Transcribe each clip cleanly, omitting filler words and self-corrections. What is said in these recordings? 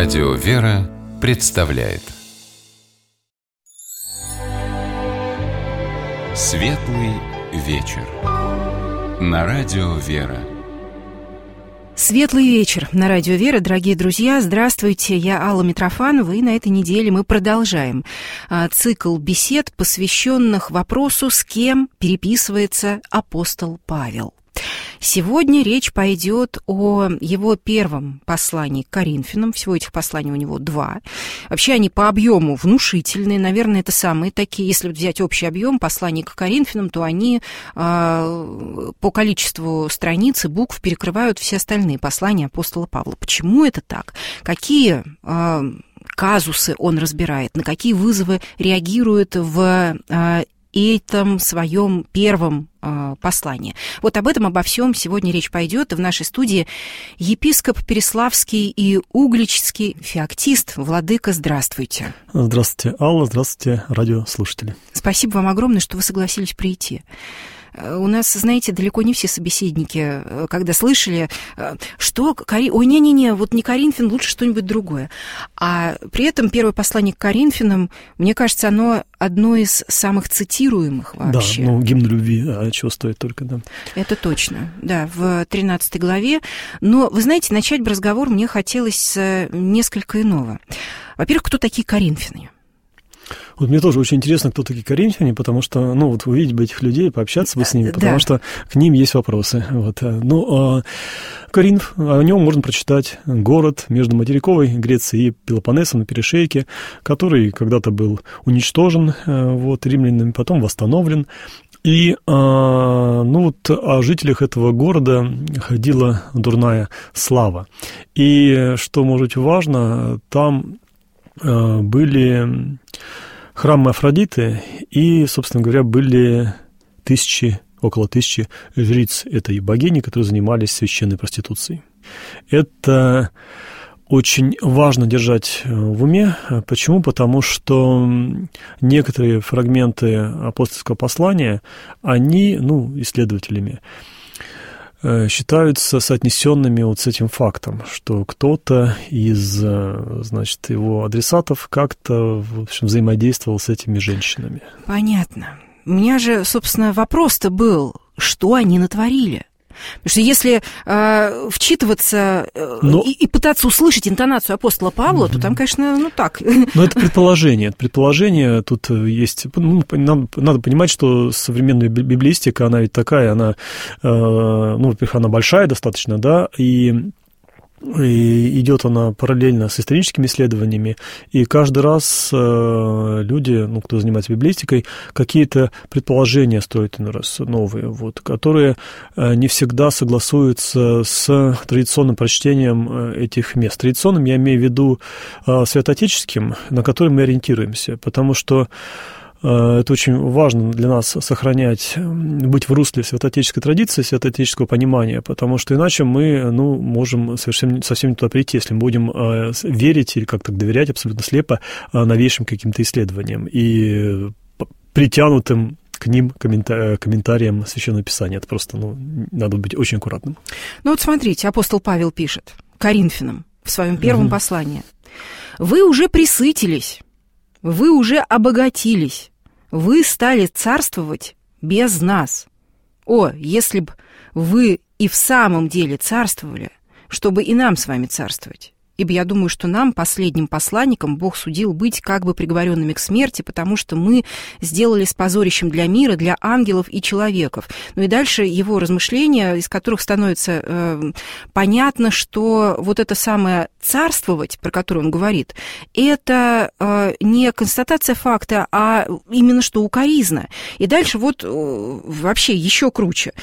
Радио «Вера» представляет Светлый вечер на Радио «Вера». Светлый вечер на Радио «Вера», дорогие друзья. Здравствуйте, я Алла Митрофанова, и на этой неделе мы продолжаем цикл бесед, посвященных вопросу, с кем переписывается апостол Павел. Сегодня речь пойдет о его первом послании к Коринфянам. Всего этих посланий у него 2. Вообще они по объему внушительные. Наверное, это самые такие. Если взять общий объем посланий к Коринфянам, то они по количеству страниц и букв перекрывают все остальные послания апостола Павла. Почему это так? Какие казусы он разбирает? На какие вызовы реагирует в этом своем первом послании. Вот об этом, обо всем сегодня речь пойдет. И в нашей студии епископ Переславский и Угличский феоктист. Владыка, здравствуйте. Здравствуйте, Алла, здравствуйте, радиослушатели. Спасибо вам огромное, что вы согласились прийти. У нас, знаете, далеко не все собеседники, когда слышали, что... Ой, не-не-не, вот не Коринфян, лучше что-нибудь другое. А при этом первое послание к Коринфянам, мне кажется, оно одно из самых цитируемых вообще. Да, гимн любви, а чего стоит только, да. Это точно, да, в 13 главе. Но, вы знаете, начать бы разговор мне хотелось с несколько иного. Во-первых, кто такие коринфяне? Вот мне тоже очень интересно, кто такие коринфяне, потому что, вот увидеть бы этих людей, пообщаться бы с ними, потому что к ним есть вопросы. Вот. Коринф, о нем можно прочитать город между материковой Грецией и Пелопоннесом на перешейке, который когда-то был уничтожен римлянами, потом восстановлен. И о жителях этого города ходила дурная слава. И, что, может быть, важно, там были храмы Афродиты, и, собственно говоря, были около 1000 жриц этой богини, которые занимались священной проституцией. Это очень важно держать в уме. Почему? Потому что некоторые фрагменты апостольского послания, они, исследователями, считаются соотнесенными с этим фактом, что кто-то из, его адресатов как-то, в общем, взаимодействовал с этими женщинами. Понятно. У меня же, собственно, вопрос-то был, что они натворили? Потому что если вчитываться и пытаться услышать интонацию апостола Павла, то там, конечно, так. Но это предположение. Предположение тут есть. Надо понимать, что современная библеистика, она ведь такая, она, во-первых, она большая достаточно, да, и идет она параллельно с историческими исследованиями, и каждый раз люди, кто занимается библеистикой, какие-то предположения строят иной раз новые, которые не всегда согласуются с традиционным прочтением этих мест. Традиционным я имею в виду святоотеческим, на который мы ориентируемся, потому что это очень важно для нас сохранять, быть в русле святоотеческой традиции, святоотеческого понимания, потому что иначе мы можем совсем не туда прийти, если мы будем верить или как-то доверять абсолютно слепо новейшим каким-то исследованиям и притянутым к ним комментариям Священного Писания. Это просто, надо быть очень аккуратным. Смотрите, апостол Павел пишет Коринфянам в своем первом послании. «Вы уже пресытились, вы уже обогатились, вы стали царствовать без нас. О, если б вы и в самом деле царствовали, чтобы и нам с вами царствовать. Ибо я думаю, что нам, последним посланникам, Бог судил быть как бы приговоренными к смерти, потому что мы сделали с позорищем для мира, для ангелов и человеков». И дальше его размышления, из которых становится понятно, что вот это самое царствовать, про которое он говорит, это не констатация факта, а именно что укоризна. И дальше вообще еще круче.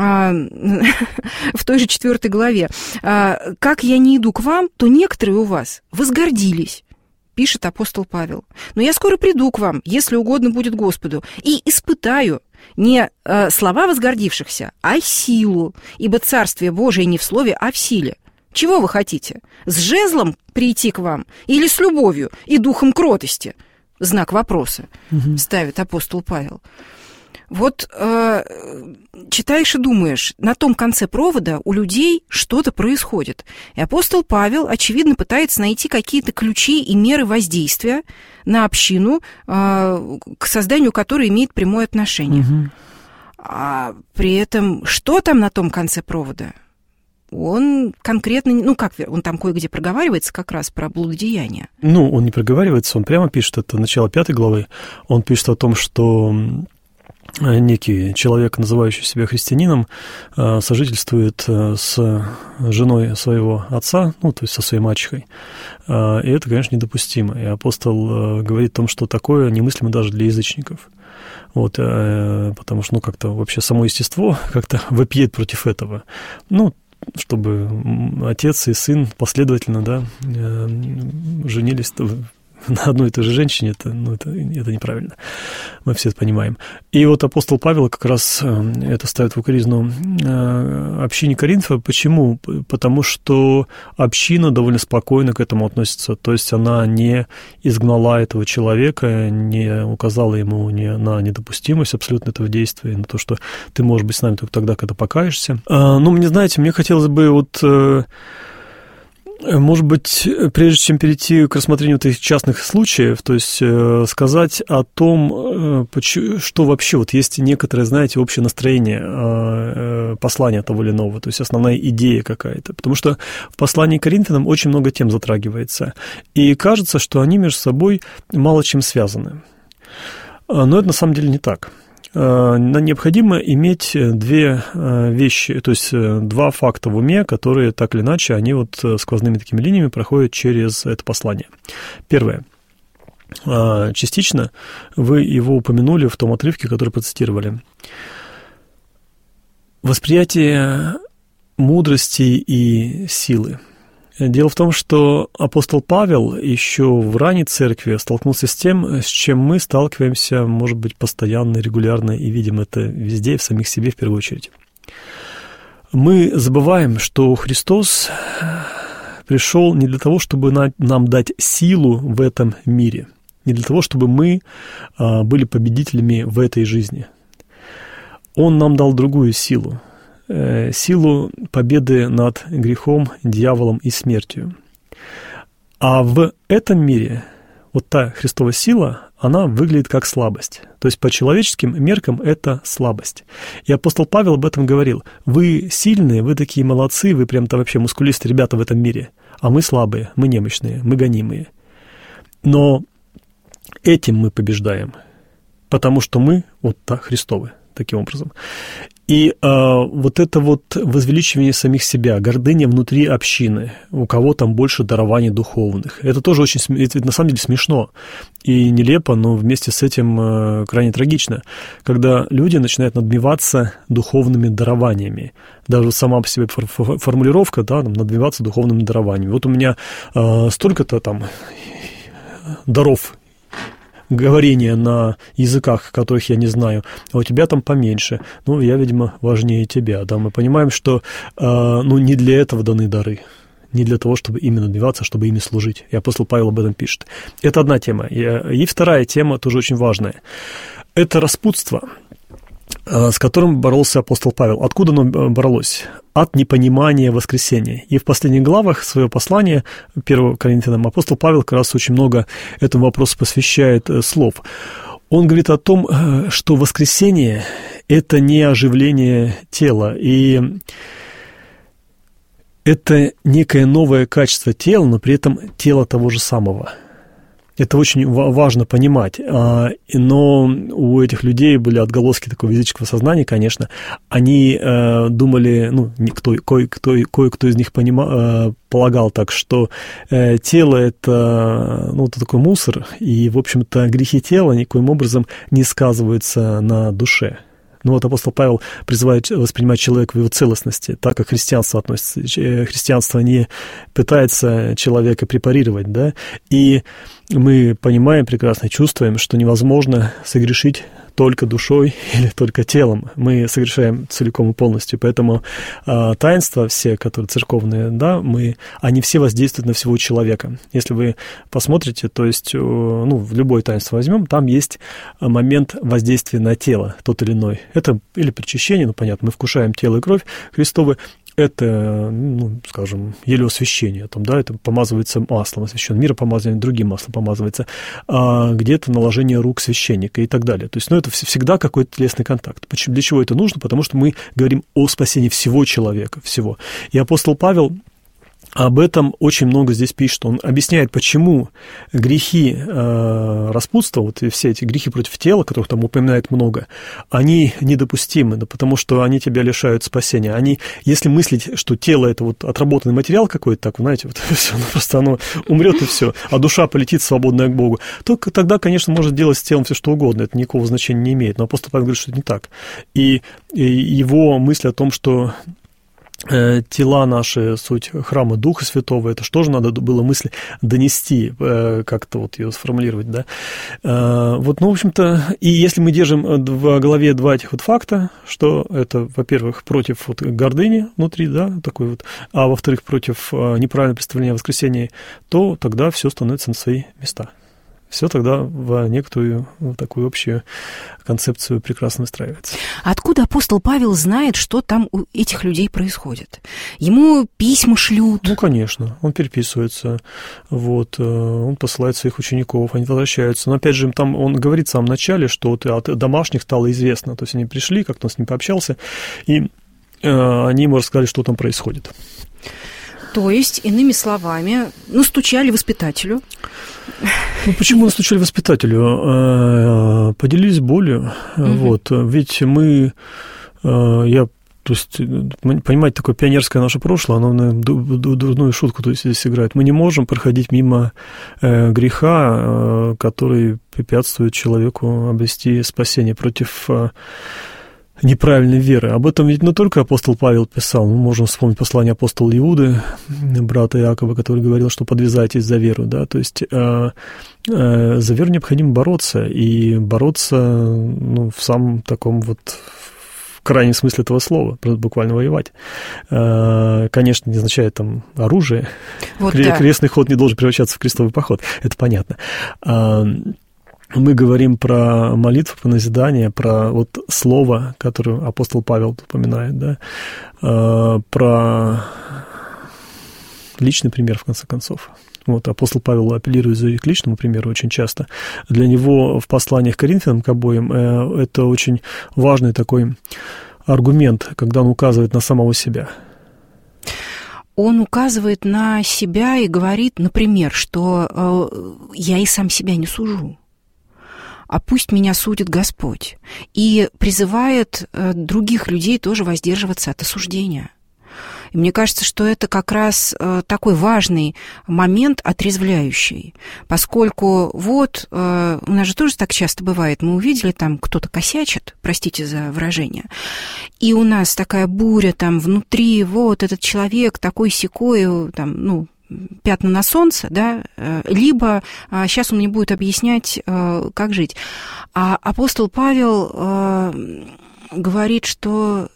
В той же 4 главе. «Как я не иду к вам, то некоторые у вас возгордились», пишет апостол Павел. «Но я скоро приду к вам, если угодно будет Господу, и испытаю не слова возгордившихся, а силу, ибо Царствие Божие не в слове, а в силе. Чего вы хотите? С жезлом прийти к вам или с любовью и духом кротости?» Знак вопроса ставит апостол Павел. Вот читаешь и думаешь, на том конце провода у людей что-то происходит. И апостол Павел, очевидно, пытается найти какие-то ключи и меры воздействия на общину, к созданию которой имеет прямое отношение. Угу. А при этом что там на том конце провода? Он конкретно, он там кое-где проговаривается как раз про блудодеяние. Он не проговаривается, он прямо пишет, это начало 5 главы, он пишет о том, что некий человек, называющий себя христианином, сожительствует с женой своего отца, то есть со своей мачехой. И это, конечно, недопустимо. И апостол говорит о том, что такое немыслимо даже для язычников. Потому что, как-то вообще само естество как-то вопиет против этого. Чтобы отец и сын последовательно, женились на одной и той же женщине, это неправильно. Мы все это понимаем. И апостол Павел как раз это ставит в укоризну общине Коринфа. Почему? Потому что община довольно спокойно к этому относится. То есть она не изгнала этого человека, не указала ему на недопустимость абсолютно этого действия, на то, что ты можешь быть с нами только тогда, когда покаешься. Мне хотелось бы может быть, прежде чем перейти к рассмотрению этих частных случаев, то есть сказать о том, что вообще есть некоторое, общее настроение послания того или иного, то есть основная идея какая-то. Потому что в послании к Коринфянам очень много тем затрагивается, и кажется, что они между собой мало чем связаны. Но это на самом деле не так. Необходимо иметь две вещи, то есть два факта в уме, которые так или иначе, они сквозными такими линиями проходят через это послание. Первое. Частично вы его упомянули в том отрывке, который процитировали. Восприятие мудрости и силы. Дело в том, что апостол Павел еще в ранней церкви столкнулся с тем, с чем мы сталкиваемся, может быть, постоянно, регулярно, и видим это везде, в самих себе в первую очередь. Мы забываем, что Христос пришел не для того, чтобы нам дать силу в этом мире, не для того, чтобы мы были победителями в этой жизни. Он нам дал другую силу. Силу победы над грехом, дьяволом и смертью. А в этом мире та Христова сила, она выглядит как слабость. То есть по человеческим меркам это слабость. И апостол Павел об этом говорил. Вы сильные, вы такие молодцы, вы прям-то вообще мускулистые ребята в этом мире. А мы слабые, мы немощные, мы гонимые. Но этим мы побеждаем, потому что мы Христовы, таким образом. И это возвеличивание самих себя, гордыня внутри общины, у кого там больше дарований духовных. Это тоже это на самом деле смешно и нелепо, но вместе с этим крайне трагично, когда люди начинают надмеваться духовными дарованиями. Даже сама по себе формулировка, надмеваться духовными дарованиями. У меня столько-то там даров говорение на языках, которых я не знаю, а у тебя там поменьше. Я, видимо, важнее тебя. Мы понимаем, что не для этого даны дары. Не для того, чтобы ими надмеваться, чтобы ими служить. И апостол Павел об этом пишет. Это одна тема. И вторая тема, тоже очень важная. Это распутство, с которым боролся апостол Павел. Откуда оно боролось? От непонимания воскресения. И в последних главах своего послания 1 Коринфянам апостол Павел как раз очень много этому вопросу посвящает слов. Он говорит о том, что воскресение – это не оживление тела, и это некое новое качество тела, но при этом тело того же самого. Это очень важно понимать. Но у этих людей были отголоски такого языческого сознания, конечно. Они думали, кое-кто из них полагал так, что тело – это такой мусор, и, в общем-то, грехи тела никоим образом не сказываются на душе. Но вот апостол Павел призывает воспринимать человека в его целостности, так как христианство относится. Христианство не пытается человека препарировать, да, и мы понимаем прекрасно, чувствуем, что невозможно согрешить только душой или только телом. Мы согрешаем целиком и полностью. Поэтому таинства все, которые церковные, да, они все воздействуют на всего человека. Если вы посмотрите, то есть, в любое таинство возьмем, там есть момент воздействия на тело, тот или иной. Это или причащение, понятно, мы вкушаем тело и кровь Христовы. Это, скажем, елеосвящение, там, да, это помазывается маслом освящен, миропомазание другим маслом помазывается, где-то наложение рук священника и так далее. То есть, это всегда какой-то телесный контакт. Для чего это нужно? Потому что мы говорим о спасении всего человека, всего. И апостол Павел об этом очень много здесь пишет. Он объясняет, почему грехи распутства, вот и все эти грехи против тела, которых там упоминает много, они недопустимы, да, потому что они тебя лишают спасения. Если мыслить, что тело – это вот отработанный материал какой-то, так, знаете, вот, все, просто оно умрет и все, а душа полетит свободная к Богу, то тогда, конечно, можно делать с телом все, что угодно, это никакого значения не имеет. Но апостол Павел говорит, что это не так. И его мысль о том, что тела наши, суть храма Духа Святого, это что же надо было мысли донести, как-то вот ее сформулировать, да. В общем-то, и если мы держим в голове два этих вот факта, что это, во-первых, против гордыни внутри, да, такой вот, а во-вторых, против неправильного представления о воскресении, то тогда все становится на свои места. Все тогда в некоторую такую общую концепцию прекрасно выстраивается. Откуда апостол Павел знает, что там у этих людей происходит? Ему письма шлют? Конечно, он переписывается, он посылает своих учеников, они возвращаются. Но опять же, там он говорит в самом начале, что от домашних стало известно. То есть они пришли, как-то он с ним пообщался, и они ему рассказали, что там происходит. То есть, иными словами, настучали воспитателю. Почему настучали воспитателю? Поделились болью. Ведь понимаете, такое пионерское наше прошлое, оно на дурную шутку здесь играет. Мы не можем проходить мимо греха, который препятствует человеку обрести спасение против неправильной веры. Об этом ведь не только апостол Павел писал. Мы можем вспомнить послание апостола Иуды, брата Иакова, который говорил, что подвязайтесь за веру. Да? То есть за веру необходимо бороться. И бороться в самом таком в крайнем смысле этого слова, буквально воевать. Конечно, не означает там оружие. Крестный ход не должен превращаться в крестовый поход. Это понятно. Мы говорим про молитву, про назидание, про слово, которое апостол Павел упоминает, да, про личный пример, в конце концов. Апостол Павел апеллирует к личному примеру очень часто. Для него в посланиях к Коринфянам, к обоим, это очень важный такой аргумент, когда он указывает на самого себя. Он указывает на себя и говорит, например, что «я и сам себя не сужу, а пусть меня судит Господь», и призывает других людей тоже воздерживаться от осуждения. И мне кажется, что это как раз такой важный момент, отрезвляющий, поскольку у нас же тоже так часто бывает, мы увидели, там кто-то косячит, простите за выражение, и у нас такая буря там внутри, этот человек такой-сякой, там, пятна на солнце, да, либо сейчас он мне будет объяснять, как жить. А апостол Павел говорит, что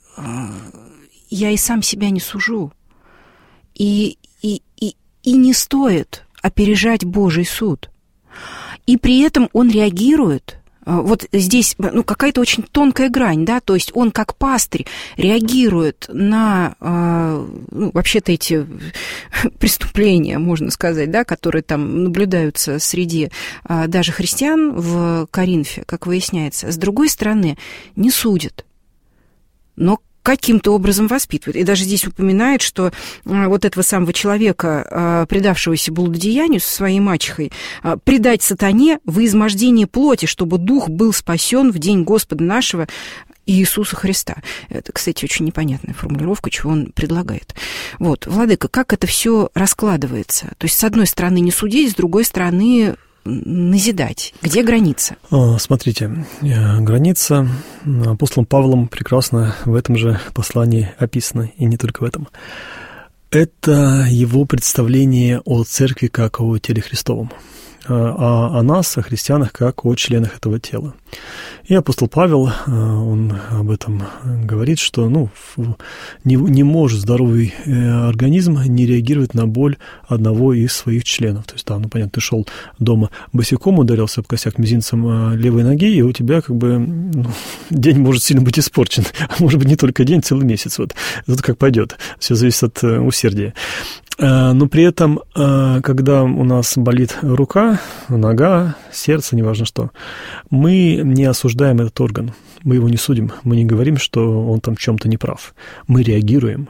я и сам себя не сужу, и не стоит опережать Божий суд. И при этом он реагирует. Здесь какая-то очень тонкая грань, да, то есть он как пастырь реагирует на вообще-то эти преступления, можно сказать, да, которые там наблюдаются среди даже христиан в Коринфе, как выясняется. С другой стороны, не судит, но каким-то образом воспитывает. И даже здесь упоминает, что этого самого человека, предавшегося блудодеянию со своей мачехой, предать сатане во измождение плоти, чтобы дух был спасен в день Господа нашего Иисуса Христа. Это, кстати, очень непонятная формулировка, чего он предлагает. Владыка, как это все раскладывается? То есть, с одной стороны, не судить, с другой стороны, назидать? Где граница? Смотрите, граница апостолом Павлом прекрасно в этом же послании описана, и не только в этом. Это его представление о церкви как о теле Христовом, а о нас, о христианах, как о членах этого тела. И апостол Павел, он об этом говорит, что не может здоровый организм не реагировать на боль одного из своих членов. То есть, понятно, ты шел дома босиком, ударился об косяк мизинцем левой ноги, и у тебя день может сильно быть испорчен. А может быть, не только день, целый месяц. Вот как пойдет. Все зависит от усердия. Но при этом, когда у нас болит рука, нога, сердце, неважно что, мы не осуждаем этот орган, мы его не судим, мы не говорим, что он там в чем-то не прав. Мы реагируем,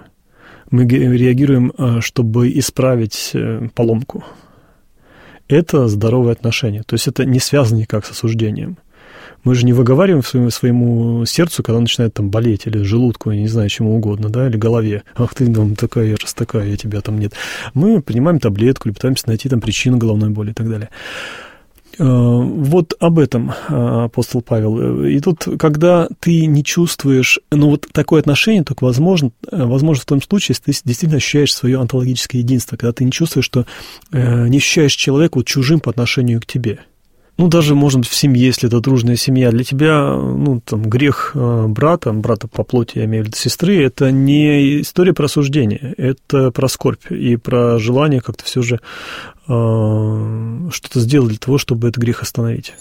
чтобы исправить поломку. Это здоровое отношение, то есть это не связано никак с осуждением. Мы же не выговариваем своему сердцу, когда начинает болеть, или желудку, я не знаю, чему угодно, да, или голове. Ах ты, такая, раз такая, я тебя там нет. Мы принимаем таблетку или пытаемся найти причину головной боли и так далее. Вот об этом апостол Павел. И тут, когда ты не чувствуешь, такое отношение только возможно в том случае, если ты действительно ощущаешь свое онтологическое единство, когда ты не чувствуешь, что не ощущаешь человека чужим по отношению к тебе. Даже, может быть, в семье, если это дружная семья, для тебя, грех брата по плоти, я имею в виду сестры, это не история про осуждение, это про скорбь и про желание как-то все же что-то сделать для того, чтобы этот грех остановить.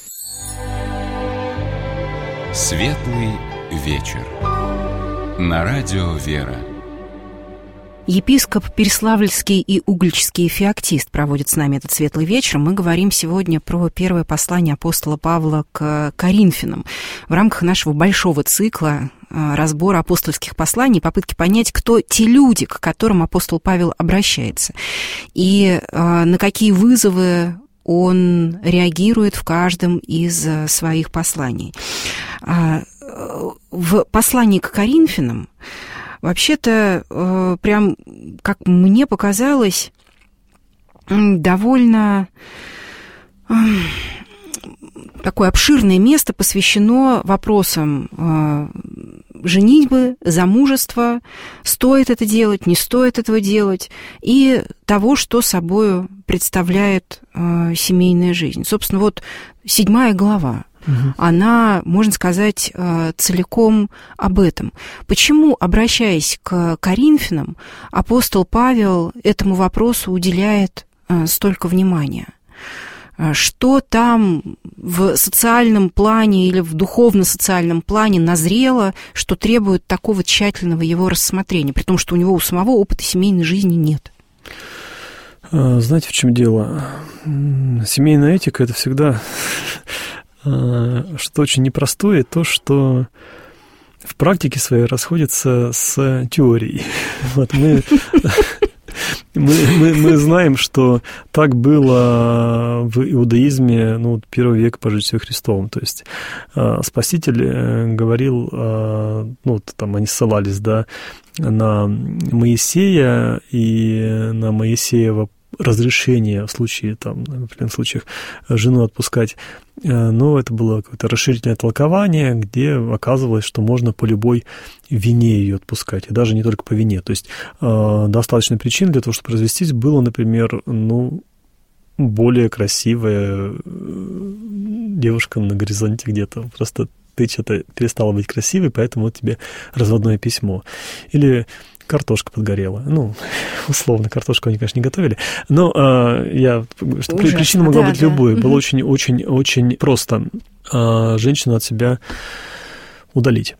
Светлый вечер. На радио «Вера». Епископ Переславльский и Угличский Феоктист проводит с нами этот светлый вечер. Мы говорим сегодня про первое послание апостола Павла к Коринфянам в рамках нашего большого цикла разбора апостольских посланий, попытки понять, кто те люди, к которым апостол Павел обращается, и на какие вызовы он реагирует в каждом из своих посланий. В послании к Коринфянам вообще-то, прям, как мне показалось, довольно такое обширное место посвящено вопросам женитьбы, замужества, стоит это делать, не стоит этого делать, и того, что собой представляет семейная жизнь. Собственно, 7 глава. Она, можно сказать, целиком об этом. Почему, обращаясь к Коринфянам, апостол Павел этому вопросу уделяет столько внимания? Что там в социальном плане или в духовно-социальном плане назрело, что требует такого тщательного его рассмотрения, при том, что у него у самого опыта семейной жизни нет? Знаете, в чем дело? Семейная этика – это всегда что очень непростое, то, что в практике своей расходится с теорией. Мы знаем, что так было в иудаизме первого века по житию Христовом. То есть Спаситель говорил, они ссылались, на Моисея и на Моисеева разрешение в случае, в определенных случаях, жену отпускать. Но это было какое-то расширительное толкование, где оказывалось, что можно по любой вине ее отпускать, и даже не только по вине. То есть достаточно причин для того, чтобы развестись, было, например, более красивая девушка на горизонте где-то. Просто ты что-то перестала быть красивой, поэтому тебе разводное письмо. Или картошка подгорела. Условно, картошку они, конечно, не готовили. Но причина могла быть любой. Было очень-очень просто женщину от себя удалить.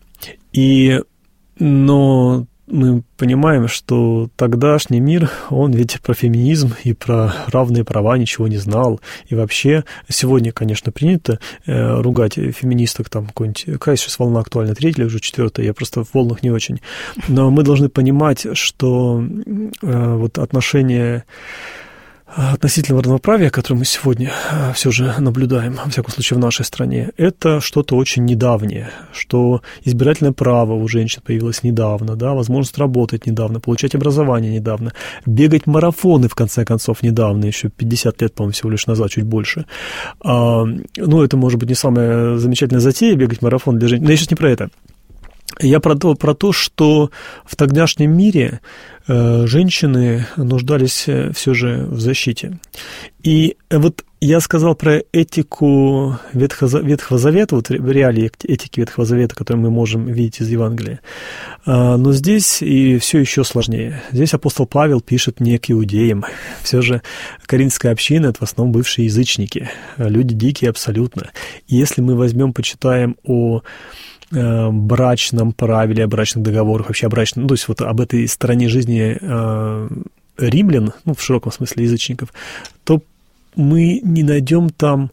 Но мы понимаем, что тогдашний мир, он ведь про феминизм и про равные права ничего не знал. И вообще, сегодня, конечно, принято ругать феминисток, какая сейчас волна актуальна, 3-я или уже 4-я, я просто в волнах не очень. Но мы должны понимать, что отношения относительного равноправия, которое мы сегодня все же наблюдаем, во всяком случае, в нашей стране, это что-то очень недавнее, что избирательное право у женщин появилось недавно, да, возможность работать недавно, получать образование недавно, бегать марафоны, в конце концов, недавно, еще 50 лет, по-моему, всего лишь назад, чуть больше. Ну, это, может быть, не самая замечательная затея, бегать марафон для женщин, но я сейчас не про это. Я про то, что в тогдашнем мире женщины нуждались все же в защите. И вот я сказал про этику Ветхого Завета, вот реалии этики Ветхого Завета, которую мы можем видеть из Евангелия. Но здесь и все еще сложнее. Здесь апостол Павел пишет не к иудеям. Все же коринфская община – это в основном бывшие язычники, люди дикие абсолютно. И если мы возьмем, почитаем о брачном правиле, о брачных договорах, вообще о брачном, ну, то есть вот об этой стороне жизни римлян, ну, в широком смысле язычников, то мы не найдем там,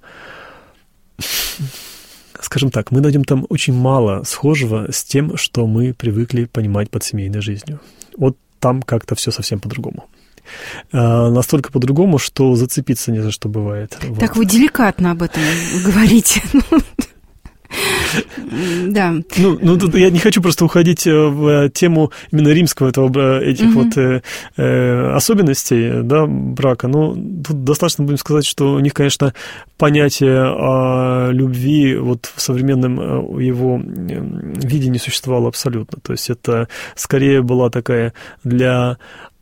скажем так, мы найдем там очень мало схожего с тем, что мы привыкли понимать под семейной жизнью. Вот там как-то все совсем по-другому. Настолько по-другому, что зацепиться не за что бывает. Так вы деликатно об этом говорите. Да. Ну, тут я не хочу просто уходить в тему именно римского этих вот особенностей, да, брака. Но тут достаточно будем сказать, что у них, конечно, понятие о любви вот в современном его виде не существовало абсолютно. То есть это скорее была такая для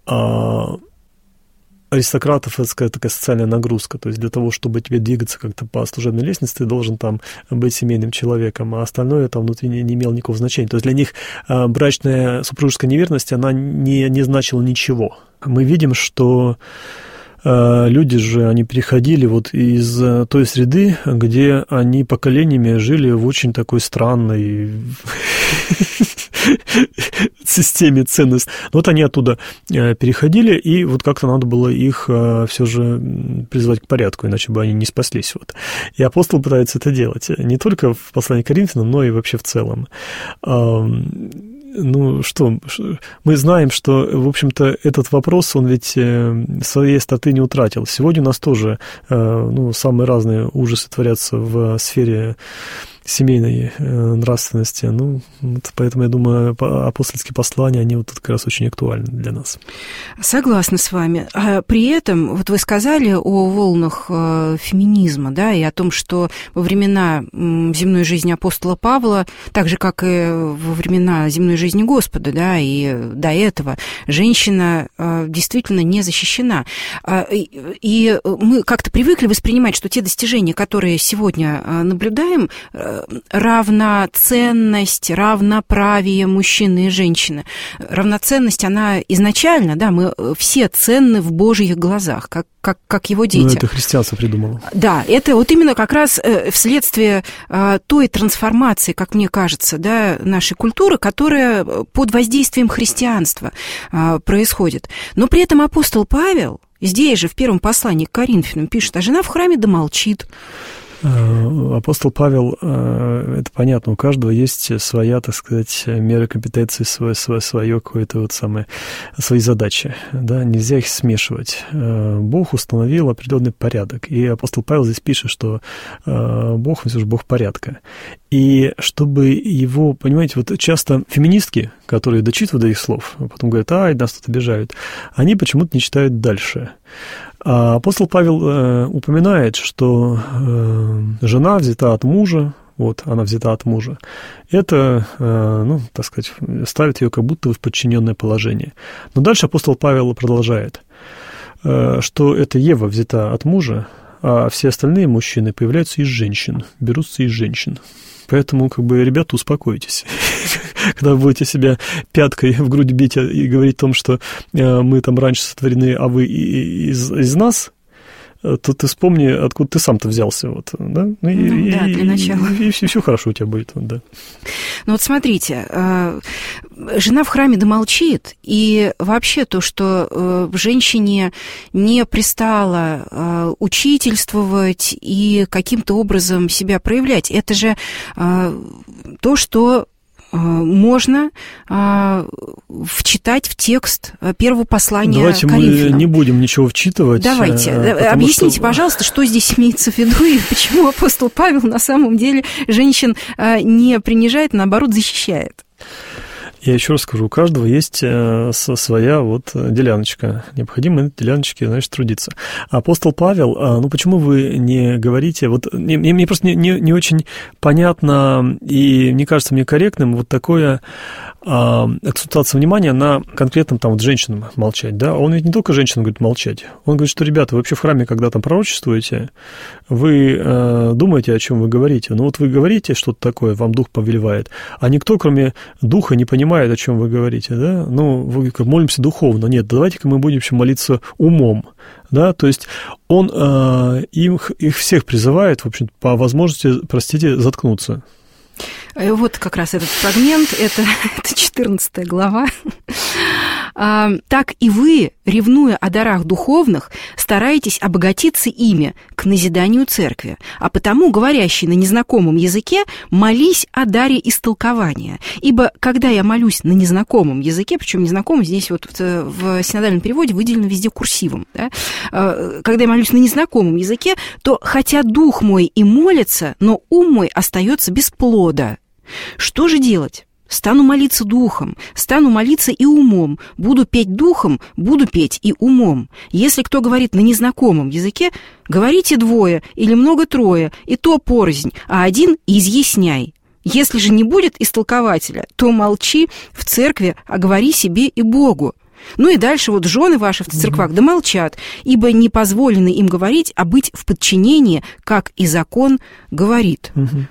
аристократов, это такая социальная нагрузка, то есть для того, чтобы тебе двигаться как-то по служебной лестнице, ты должен там быть семейным человеком, а остальное там внутри не имело никакого значения. То есть для них брачная супружеская неверность, она не значила ничего. Мы видим, что люди же, они переходили вот из той среды, где они поколениями жили в очень такой странной системе ценностей. Вот они оттуда переходили, и вот как-то надо было их все же призвать к порядку, иначе бы они не спаслись. Вот. И апостол пытается это делать. Не только в послании к Коринфянам, но и вообще в целом. Ну, что, мы знаем, что, в общем-то, этот вопрос, он ведь своей остроты не утратил. Сегодня у нас тоже, ну, самые разные ужасы творятся в сфере семейной нравственности. Ну, вот поэтому, я думаю, апостольские послания, они вот тут как раз очень актуальны для нас. Согласна с вами. А при этом, вот вы сказали о волнах феминизма, да, и о том, что во времена земной жизни апостола Павла, так же, как и во времена земной жизни Господа, да, и до этого, женщина действительно не защищена. И мы как-то привыкли воспринимать, что те достижения, которые сегодня наблюдаем, равноценность, равноправие мужчины и женщины. Равноценность, она изначально, да, мы все ценны в Божьих глазах, как его дети. Ну, это христианство придумало. Да, это вот именно как раз вследствие той трансформации, как мне кажется, да, нашей культуры, которая под воздействием христианства происходит. Но при этом апостол Павел здесь же в первом послании к Коринфянам пишет: а жена в храме да молчит. Апостол Павел, это понятно, у каждого есть своя, так сказать, мера компетенции, свое какое-то вот самое, свои задачи, да, нельзя их смешивать. Бог установил определенный порядок, и апостол Павел здесь пишет, что Бог, он все же Бог порядка. И чтобы его, понимаете, вот часто феминистки, которые дочитывают до их слов, а потом говорят: ай, нас тут обижают, они почему-то не читают дальше. А апостол Павел упоминает, что жена взята от мужа, вот, она взята от мужа. Это, ну, так сказать, ставит ее как будто в подчиненное положение. Но дальше апостол Павел продолжает, что это Ева взята от мужа, а все остальные мужчины появляются из женщин, берутся из женщин. Поэтому, как бы, ребята, успокойтесь. Когда вы будете себя пяткой в грудь бить и говорить о том, что мы там раньше сотворены, а вы из нас, то ты вспомни, откуда ты сам-то взялся. Вот, да? Да, для начала. И все хорошо у тебя будет. Вот, да. Ну вот смотрите, жена в храме да молчит, и вообще то, что женщине не пристало учительствовать и каким-то образом себя проявлять, это же то, что можно вчитать в текст первого послания Давайте Коринфянам. Мы не будем ничего вчитывать. Давайте. Объясните, пожалуйста, что здесь имеется в виду и почему апостол Павел на самом деле женщин не принижает, а наоборот защищает. Я еще раз скажу, у каждого есть своя деляночка. Необходимо на этой деляночке, значит, трудиться. Апостол Павел, почему вы не говорите... Мне просто не очень понятно и не кажется мне корректным такое акцентация внимания на конкретном женщинам молчать, да? Он ведь не только женщинам говорит молчать. Он говорит, что, ребята, вы вообще в храме, когда там пророчествуете, вы думаете, о чем вы говорите. Вы говорите что-то такое, вам Дух повелевает, а никто, кроме Духа, не понимает, о чем вы говорите, да? Вы молимся духовно. Нет, давайте-ка мы будем молиться умом, да? То есть он их всех призывает, в общем, по возможности, заткнуться. Вот как раз этот фрагмент, это 14 глава. «Так и вы, ревнуя о дарах духовных, стараетесь обогатиться ими к назиданию церкви, а потому, говорящий на незнакомом языке, молись о даре истолкования. Ибо, когда я молюсь на незнакомом языке, причем незнакомым здесь в синодальном переводе выделено везде курсивом, да? Когда я молюсь на незнакомом языке, то хотя дух мой и молится, но ум мой остается без плода. Что же делать? Стану молиться духом, стану молиться и умом, буду петь духом, буду петь и умом. Если кто говорит на незнакомом языке, говорите двое или много-трое, и то порознь, а один изъясняй. Если же не будет истолкователя, то молчи в церкви, а говори себе и Богу. И дальше жены ваши в церквах да молчат, ибо не позволено им говорить, а быть в подчинении, как и закон говорит».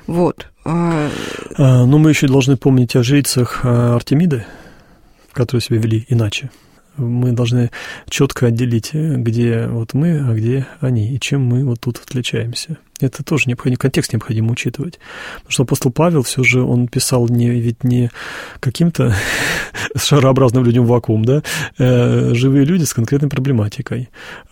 Но мы еще должны помнить о жрицах Артемиды, которые себя вели иначе. Мы должны четко отделить, где мы, а где они, и чем мы тут отличаемся. Это тоже необходимо, контекст необходимо учитывать. Потому что апостол Павел все же, он писал не каким-то шарообразным людям в вакуум, да, живые люди с конкретной проблематикой.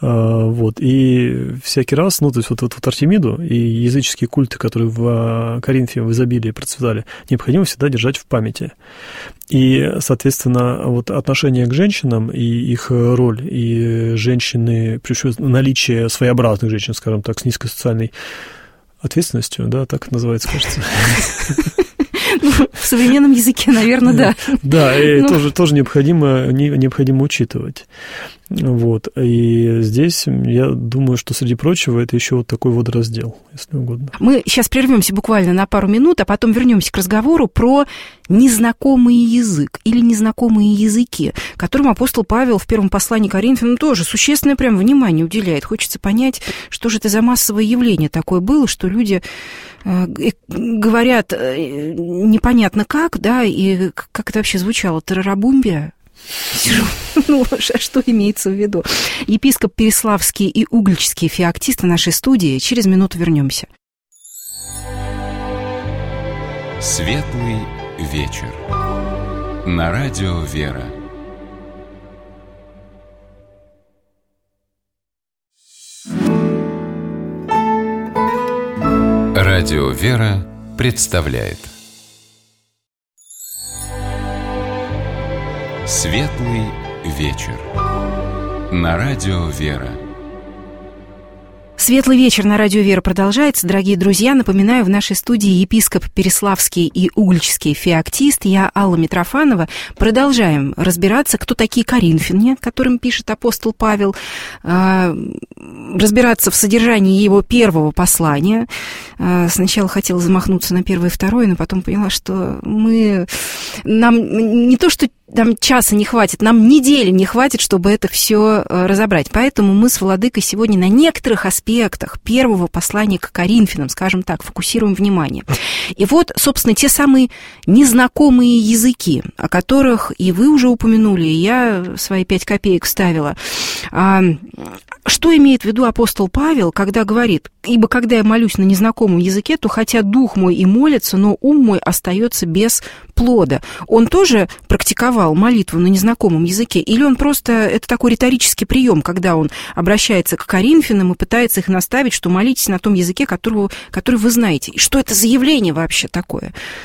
И всякий раз, то есть Артемиду и языческие культы, которые в Коринфе в изобилии процветали, необходимо всегда держать в памяти. И, соответственно, отношение к женщинам и их роль, и женщины, причем наличие своеобразных женщин, скажем так, с низкой социальной ответственностью, да, так это называется, кажется. В современном языке, наверное, да. Да, и тоже необходимо учитывать. И здесь, я думаю, что, среди прочего, это еще такой раздел, если угодно. Мы сейчас прервемся буквально на пару минут, а потом вернемся к разговору про незнакомый язык или незнакомые языки, которым апостол Павел в первом послании к Коринфянам тоже существенное прям внимание уделяет. Хочется понять, что же это за массовое явление такое было, что люди говорят непонятно как, да, и как это вообще звучало, тарарабумбия. Что имеется в виду? Епископ Переславский и Угличский феоктист в нашей студии. Через минуту вернемся. Светлый вечер. На радио «Вера». Радио «Вера» представляет Светлый вечер. На радио «Вера». Светлый вечер на радио «Вера» продолжается. Дорогие друзья, напоминаю, в нашей студии епископ Переславский и Угличский феоктист. Я Алла Митрофанова. Продолжаем разбираться, кто такие коринфяне, которым пишет апостол Павел, разбираться в содержании его первого послания. Сначала хотела замахнуться на первое и второе, но потом поняла, что нам не то, что нам часа не хватит, нам недели не хватит, чтобы это все разобрать. Поэтому мы с Владыкой сегодня на некоторых аспектах первого послания к Коринфянам, скажем так, фокусируем внимание. И собственно, те самые незнакомые языки, о которых и вы уже упомянули, и я свои 5 копеек вставила. Что имеет в виду апостол Павел, когда говорит: «Ибо когда я молюсь на незнакомом языке, то хотя дух мой и молится, но ум мой остается без плода». Он тоже практиковал молитву на незнакомом языке? Или он просто, это такой риторический прием, когда он обращается к коринфянам и пытается их наставить, что молитесь на том языке, который вы знаете? И что это за явление вообще такое?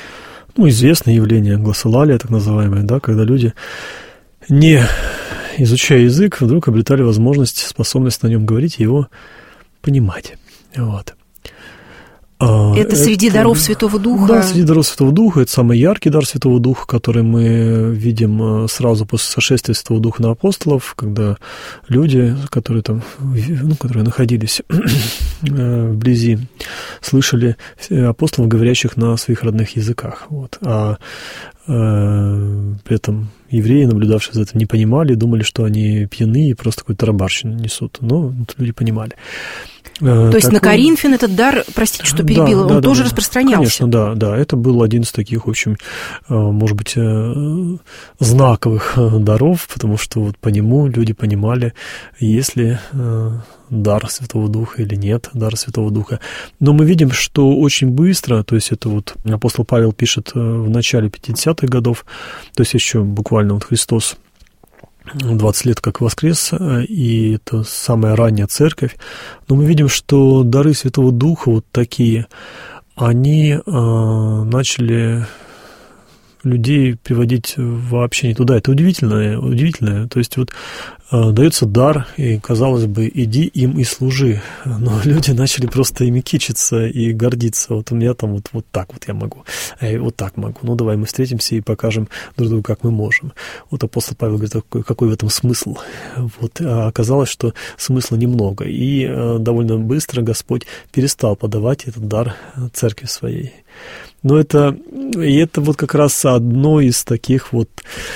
известное явление глоссолалия, так называемое, да, когда люди, не изучая язык, вдруг обретали возможность, способность на нем говорить и его понимать. Вот. Это среди даров Святого Духа? Да, среди даров Святого Духа. Это самый яркий дар Святого Духа, который мы видим сразу после сошествия Святого Духа на апостолов, когда люди, которые там, которые находились вблизи, слышали апостолов, говорящих на своих родных языках. Вот. А при этом евреи, наблюдавшие за этим, не понимали, думали, что они пьяны и просто какую-то тарабарщину несут. Но люди понимали. То есть на Коринфян этот дар, простите, что перебила, он тоже распространялся? Конечно, да. Это был один из таких, в общем, может быть, знаковых даров, потому что вот по нему люди понимали, есть ли дар Святого Духа или нет дара Святого Духа. Но мы видим, что очень быстро, то есть это вот апостол Павел пишет в начале 50-х годов, то есть еще буквально вот Христос 20 лет как воскрес, и это самая ранняя церковь, но мы видим, что дары Святого Духа вот такие, они начали людей приводить вообще не туда. Это удивительное. То есть вот дается дар, и, казалось бы, иди им и служи. Но люди начали просто ими кичиться и гордиться. Вот у меня там вот так вот я могу, вот так могу. Ну, давай мы встретимся и покажем друг другу, как мы можем. Вот апостол Павел говорит, какой в этом смысл? Вот. А оказалось, что смысла немного. И довольно быстро Господь перестал подавать этот дар церкви своей. Но это вот как раз одно из таких вот,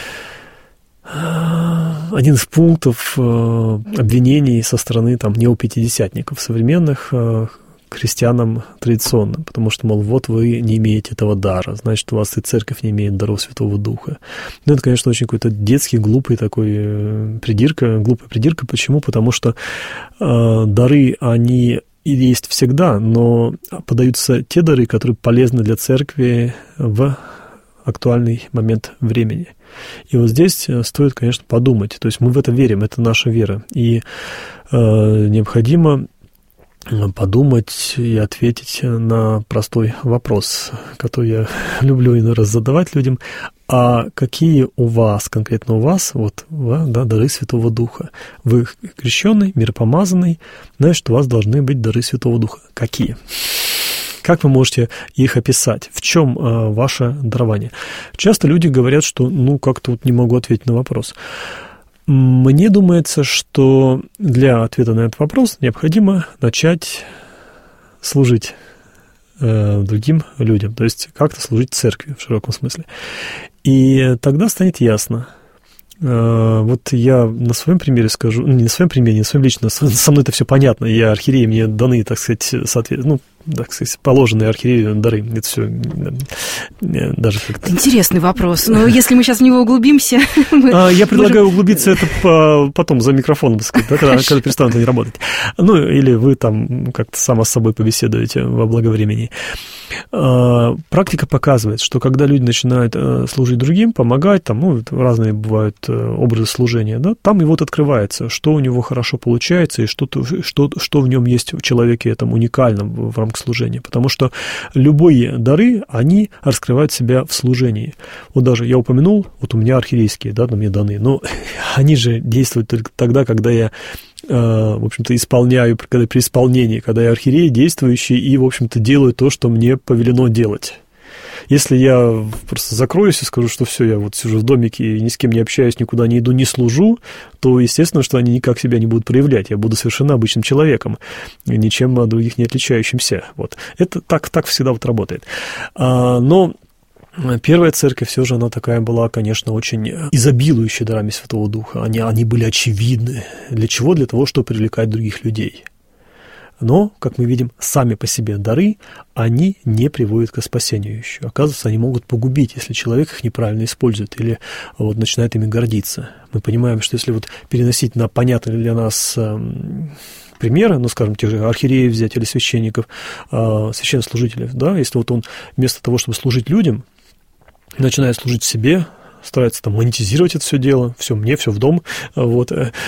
один из пунктов обвинений со стороны там неопятидесятников современных христианам традиционным, потому что, мол, вот вы не имеете этого дара, значит, у вас и церковь не имеет даров Святого Духа. Ну, это, конечно, очень какой-то детский, глупый такой глупая придирка. Почему? Потому что дары, они и есть всегда, но подаются те дары, которые полезны для церкви в актуальный момент времени. И вот здесь стоит, конечно, подумать. То есть мы в это верим, это наша вера. И необходимо подумать и ответить на простой вопрос, который я люблю иной раз задавать людям. А какие конкретно у вас, дары Святого Духа? Вы крещенный, миропомазанный, знаете, что у вас должны быть дары Святого Духа. Какие? Как вы можете их описать? В чем ваше дарование? Часто люди говорят, что как-то вот не могу ответить на вопрос. Мне думается, что для ответа на этот вопрос необходимо начать служить другим людям, то есть как-то служить церкви в широком смысле. И тогда станет ясно. Вот я на своем примере скажу, не на своем примере, не на своем личном, со мной это все понятно, я архиерей, мне даны, так сказать, положенные архиерею дары, это все даже как-то... Интересный вопрос, но если мы сейчас в него углубимся... Я предлагаю углубиться это потом за микрофоном, так сказать, когда перестанут они работать. Или вы там как-то сама с собой побеседуете во благо времени. Практика показывает, что когда люди начинают служить другим, помогать, разные бывают образы служения, да, там и вот открывается, что у него хорошо получается и что в нем есть в человеке этом уникальном в рамках служения. Потому что любые дары, они раскрывают себя в служении. Вот даже я упомянул, вот у меня архиерейские, да, мне даны, но они же действуют только тогда, когда я в общем-то, исполняю, когда при исполнении, когда я архиерей действующий и, в общем-то, делаю то, что мне повелено делать. Если я просто закроюсь и скажу, что все, я вот сижу в домике и ни с кем не общаюсь, никуда не иду, не служу, то, естественно, что они никак себя не будут проявлять. Я буду совершенно обычным человеком, ничем от других не отличающимся. Вот. Это так всегда вот работает. Но первая церковь все же, она такая была, конечно, очень изобилующая дарами Святого Духа. Они были очевидны. Для чего? Для того, чтобы привлекать других людей. Но, как мы видим, сами по себе дары, они не приводят к спасению еще. Оказывается, они могут погубить, если человек их неправильно использует или вот начинает ими гордиться. Мы понимаем, что если вот переносить на понятные для нас примеры, скажем, тех же архиереев взять или священников, священнослужителей, да, если вот он вместо того, чтобы служить людям, начинает служить себе, старается там монетизировать это все дело, все мне, все в дом, вот,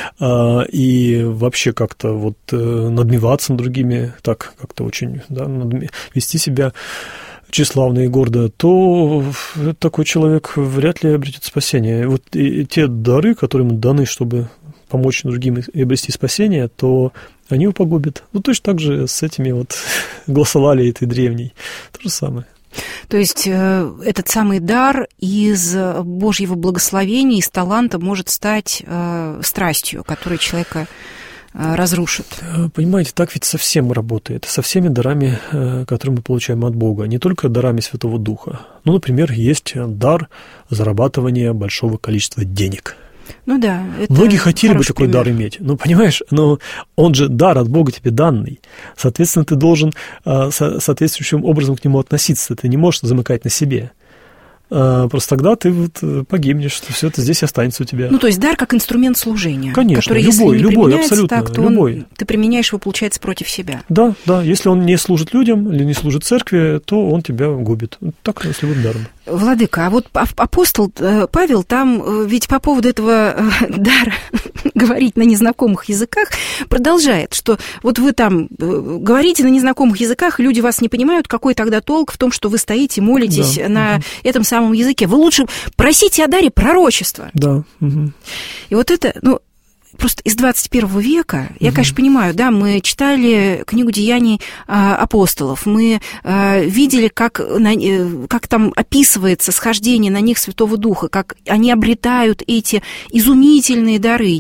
и вообще как-то вот надмеваться над другими, так как-то очень, да, вести себя тщеславна и горда, то такой человек вряд ли обретет спасение. Вот и те дары, которые ему даны, чтобы помочь другим и обрести спасение, то они его погубят. Ну, точно так же с этими вот гласолалией этой древней. То же самое. То есть этот самый дар из Божьего благословения, из таланта может стать страстью, которая человека разрушит. Понимаете, так ведь со всем работает, со всеми дарами, которые мы получаем от Бога, не только дарами Святого Духа. Ну, например, есть дар зарабатывания большого количества денег. Ну да. Многие хотели бы такой дар иметь. Ну, понимаешь, но он же дар от Бога тебе данный. Соответственно, ты должен соответствующим образом к нему относиться. Ты не можешь замыкать на себе. Просто тогда ты вот погибнешь, что все это здесь останется у тебя. Ну, то есть дар как инструмент служения. Конечно, который, любой, абсолютно, так, то любой. ты применяешь его, получается, против себя. Да, если он не служит людям или не служит церкви, то он тебя губит. Так, с любым даром. Владыка, а вот апостол Павел там ведь по поводу этого дара говорить на незнакомых языках продолжает, что вот вы там говорите на незнакомых языках, люди вас не понимают, какой тогда толк в том, что вы стоите, молитесь на этом самом языке. Вы лучше просите о даре пророчества. Да. И вот это, просто из 21 века, я, конечно, понимаю, да, мы читали книгу «Деяний апостолов», мы видели, как там описывается схождение на них Святого Духа, как они обретают эти изумительные дары,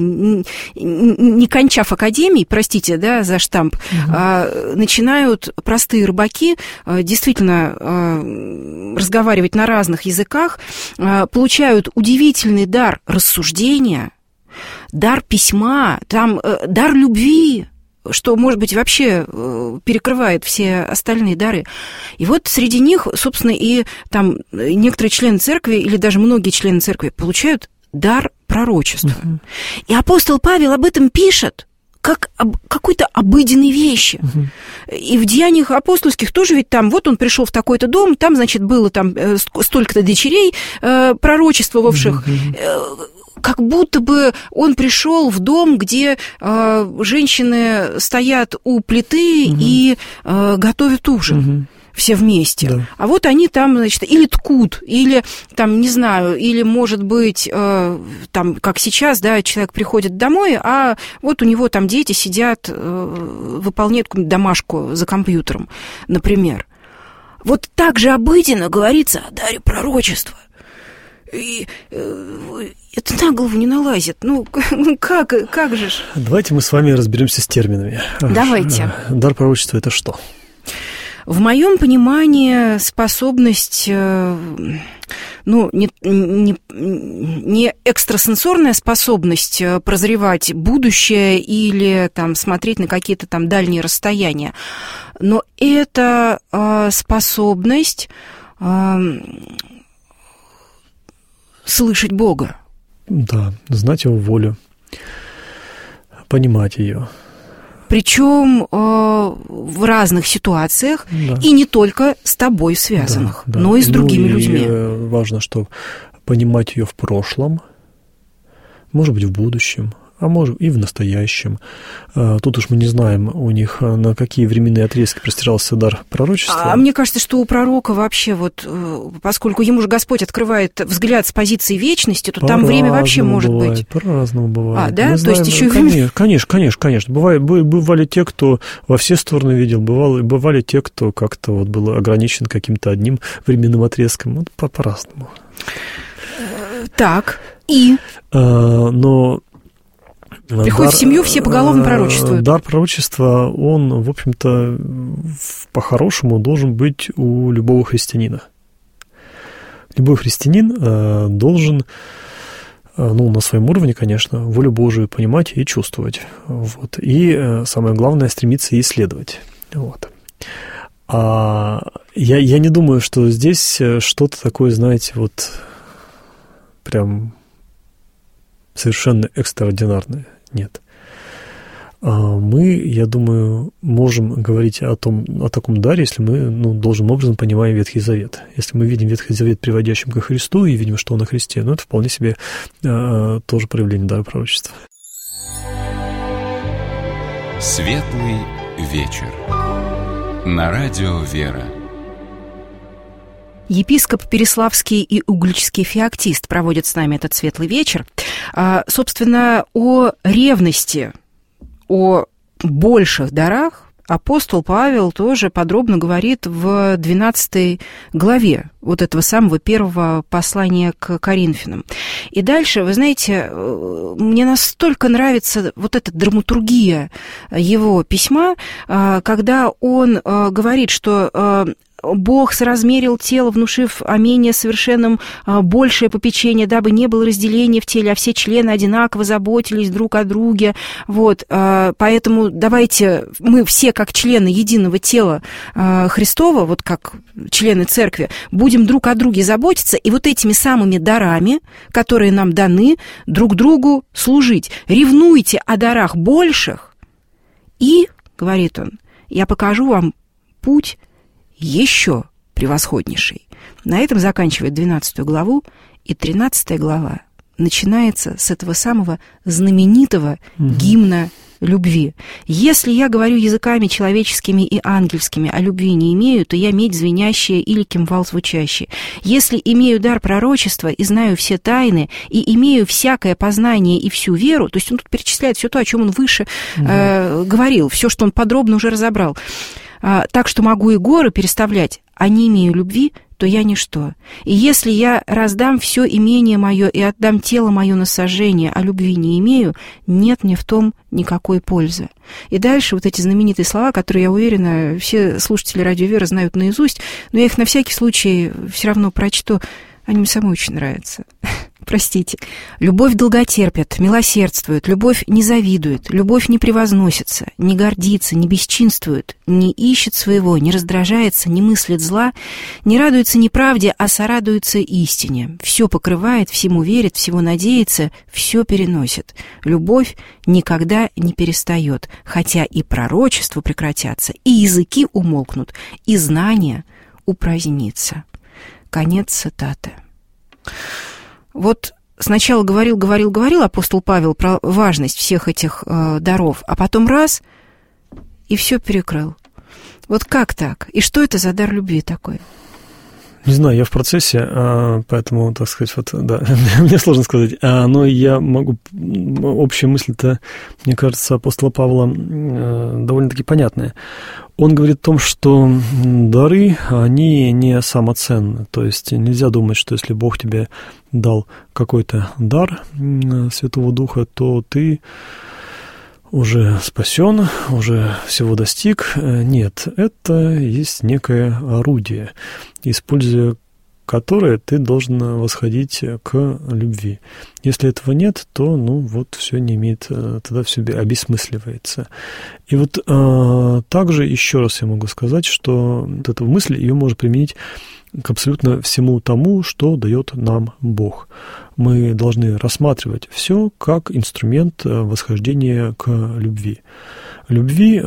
не кончав академии, простите, да, за штамп, начинают простые рыбаки действительно разговаривать на разных языках, получают удивительный дар рассуждения, дар письма, там дар любви, что, может быть, вообще перекрывает все остальные дары. И вот среди них, собственно, и там некоторые члены церкви, или даже многие члены церкви получают дар пророчества. И апостол Павел об этом пишет, как об какой-то обыденной вещи. И в Деяниях апостольских тоже ведь там, вот он пришел в такой-то дом, там, значит, было там столько-то дочерей пророчествовавших, как будто бы он пришел в дом, где женщины стоят у плиты и готовят ужин. Все вместе. Да. А вот они там, значит, или ткут, или там, не знаю, или, может быть, там, как сейчас, да, человек приходит домой, а вот у него там дети сидят, выполняют какую-нибудь домашку за компьютером, например. Вот так же обыденно говорится о даре пророчества. И это на голову не налазит. Как же ж? Давайте мы с вами разберемся с терминами. Давайте. Дар пророчества – это что? В моем понимании способность, не экстрасенсорная способность прозревать будущее или там смотреть на какие-то там дальние расстояния, но это способность слышать Бога. Да, знать Его волю, понимать ее. Причем в разных ситуациях, и не только с тобой связанных, но и с другими людьми. Важно, что понимать ее в прошлом, может быть, в будущем, а может и в настоящем. Тут уж мы не знаем у них, на какие временные отрезки простирался дар пророчества. А мне кажется, что у пророка вообще, вот, поскольку ему же Господь открывает взгляд с позиции вечности, то там время вообще может быть. По-разному бывает. Да? То есть еще Конечно. Бывали те, кто во все стороны видел, бывали те, кто как-то вот был ограничен каким-то одним временным отрезком. Вот по-разному. Так, но... Приходят в семью, все поголовно пророчествуют. Дар пророчества, он, в общем-то, по-хорошему должен быть у любого христианина. Любой христианин должен, на своем уровне, конечно, волю Божию понимать и чувствовать. Вот. И самое главное, стремиться исследовать. Вот. Я не думаю, что здесь что-то такое, знаете, вот прям совершенно экстраординарное. Нет. Мы, я думаю, можем говорить о таком даре, если мы должным образом понимаем Ветхий Завет. Если мы видим Ветхий Завет приводящим ко Христу и видим, что он о Христе, это вполне себе тоже проявление дара пророчества. Светлый вечер. На радио «Вера». Епископ Переславский и Угличский феоктист проводят с нами этот светлый вечер. Собственно, о ревности, о больших дарах апостол Павел тоже подробно говорит в 12 главе вот этого самого первого послания к Коринфянам. И дальше, вы знаете, мне настолько нравится вот эта драматургия его письма, когда он говорит, что Бог соразмерил тело, внушив о менее совершенном большее попечение, дабы не было разделения в теле, а все члены одинаково заботились друг о друге. Вот, поэтому давайте мы все, как члены единого тела Христова, вот как члены церкви, будем друг о друге заботиться и вот этими самыми дарами, которые нам даны, друг другу служить. Ревнуйте о дарах больших, и, говорит он, я покажу вам путь еще превосходнейший. На этом заканчивает 12 главу, и 13 глава начинается с этого самого знаменитого гимна любви. «Если я говорю языками человеческими и ангельскими, а любви не имею, то я медь звенящая или кимвал звучащий. Если имею дар пророчества и знаю все тайны, и имею всякое познание и всю веру», то есть он тут перечисляет все то, о чем он выше говорил, все, что он подробно уже разобрал, «так что могу и горы переставлять, а не имею любви, то я ничто. И если я раздам все имение мое и отдам тело мое на сожжение, а любви не имею, нет мне в том никакой пользы». И дальше вот эти знаменитые слова, которые, я уверена, все слушатели Радио Вера знают наизусть, но я их на всякий случай все равно прочту, они мне самой очень нравятся. Простите. «Любовь долготерпит, милосердствует, любовь не завидует, любовь не превозносится, не гордится, не бесчинствует, не ищет своего, не раздражается, не мыслит зла, не радуется неправде, а сорадуется истине. Все покрывает, всему верит, всего надеется, все переносит. Любовь никогда не перестает, хотя и пророчества прекратятся, и языки умолкнут, и знание упразднится». Конец цитаты. Вот сначала говорил апостол Павел про важность всех этих даров, а потом раз, и все перекрыл. Вот как так? И что это за дар любви такой? Не знаю, я в процессе, поэтому, так сказать, вот, да, мне сложно сказать. Но я могу... Общая мысль-то, мне кажется, апостола Павла довольно-таки понятная. Он говорит о том, что дары, они не самоценны. То есть нельзя думать, что если Бог тебе дал какой-то дар Святого Духа, то ты уже спасен, уже всего достиг. Нет, это есть некое орудие, используя которое ты должен восходить к любви. Если этого нет, то, вот все не имеет, тогда все обесмысливается. И вот также еще раз я могу сказать, что вот эту мысль, ее можно применить к абсолютно всему тому, что дает нам Бог. Мы должны рассматривать все как инструмент восхождения к любви. Любви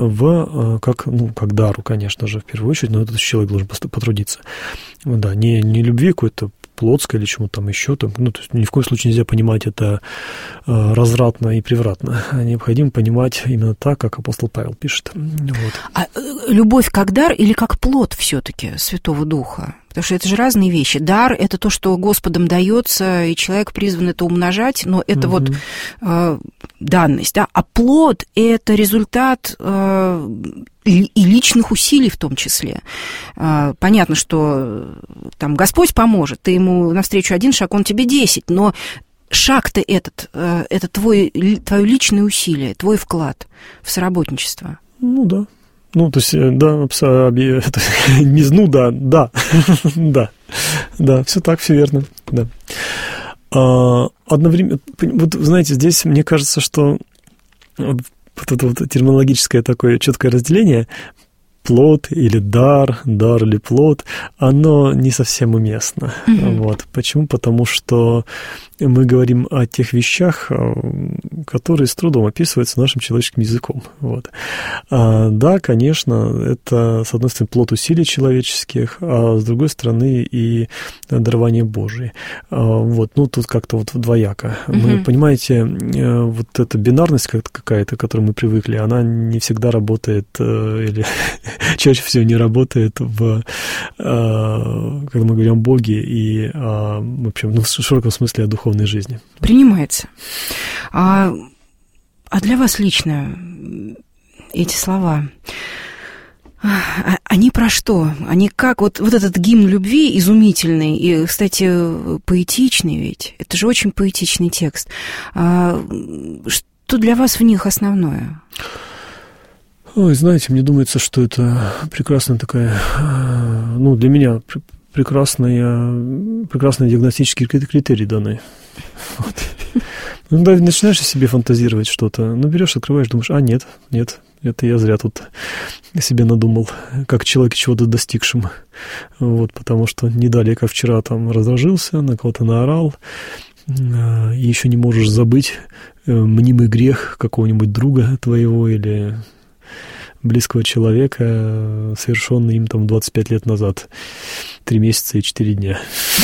как дару, конечно же, в первую очередь, но этот человек должен потрудиться. Да, не любви какой-то плотской или чему там еще. То есть ни в коем случае нельзя понимать это развратно и превратно. Необходимо понимать именно так, как апостол Павел пишет. Вот. А любовь как дар или как плод все-таки Святого Духа? Потому что это же разные вещи. Дар – это то, что Господом дается, и человек призван это умножать, но это вот данность. Да? А плод – это результат и личных усилий в том числе. Понятно, что там Господь поможет, ты ему навстречу 1 шаг, он тебе 10, но шаг-то это твое личное усилие, твой вклад в соработничество. Да. То есть, да, да, все так, все верно, да. Одновременно, вот, знаете, здесь, мне кажется, что вот это вот терминологическое такое четкое разделение, плод или дар или плод, оно не совсем уместно. Вот. Почему? Потому что мы говорим о тех вещах, которые с трудом описываются нашим человеческим языком. Вот. Да, конечно, это, с одной стороны, плод усилий человеческих, а с другой стороны, и дарование Божие. Вот. Тут как-то вот двояко. Мы, понимаете, вот эта бинарность какая-то, к которой мы привыкли, она не всегда работает или чаще всего не работает когда мы говорим о Боге и вообще, в широком смысле о духовной жизни. Принимается. А для вас лично эти слова, они про что? Они как? Вот этот гимн любви изумительный и, кстати, поэтичный ведь. Это же очень поэтичный текст. Что для вас в них основное? Ой, знаете, мне думается, что это прекрасная такая, для меня прекрасные диагностические критерии даны. Вот. Да, начинаешь себе фантазировать что-то, берешь, открываешь, думаешь, нет, это я зря тут себе надумал, как человек чего-то достигшим. Вот, потому что не далее, как вчера там раздражился, на кого-то наорал, и еще не можешь забыть мнимый грех какого-нибудь друга твоего или близкого человека, совершенный им там 25 лет назад, 3 месяца и 4 дня.